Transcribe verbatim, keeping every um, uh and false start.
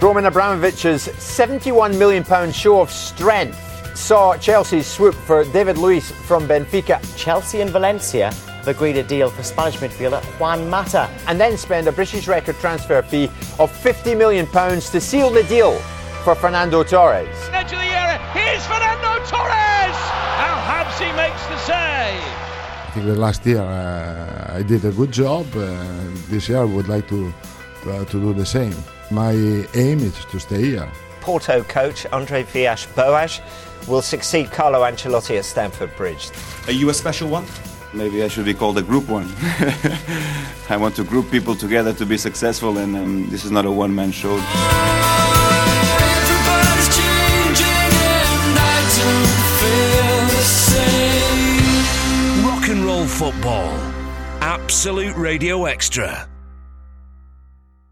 Roman Abramovich's seventy-one million pounds show of strength saw Chelsea's swoop for David Luiz from Benfica. Chelsea and Valencia have agreed a deal for Spanish midfielder Juan Mata. And then spend a British record transfer fee of fifty million pounds to seal the deal for Fernando Torres. Edge of the area, here's Fernando Torres! Al Habsi makes the save. I think that last year uh, I did a good job. Uh, this year I would like to, uh, to do the same. My aim is to stay here. Porto coach Andre Villas-Boas will succeed Carlo Ancelotti at Stamford Bridge. Are you a special one? Maybe I should be called a group one. I want to group people together to be successful, and um, this is not a one-man show. Everybody's changing and I don't feel the same. Rock and roll football. Absolute Radio Extra.